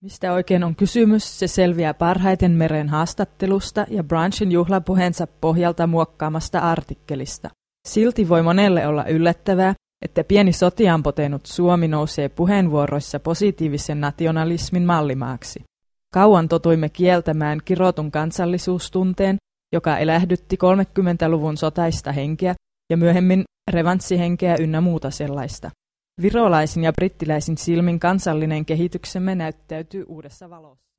Mistä oikein on kysymys, se selviää parhaiten Meren haastattelusta ja Brunchin juhlapuheensa pohjalta muokkaamasta artikkelista. Silti voi monelle olla yllättävää, että pieni sotiaan potenut Suomi nousee puheenvuoroissa positiivisen nationalismin mallimaaksi. Kauan totuimme kieltämään kirotun kansallisuustunteen, joka elähdytti 30-luvun sotaista henkeä ja myöhemmin revanssihenkeä ynnä muuta sellaista. Virolaisin ja brittiläisin silmin kansallinen kehityksemme näyttäytyy uudessa valossa.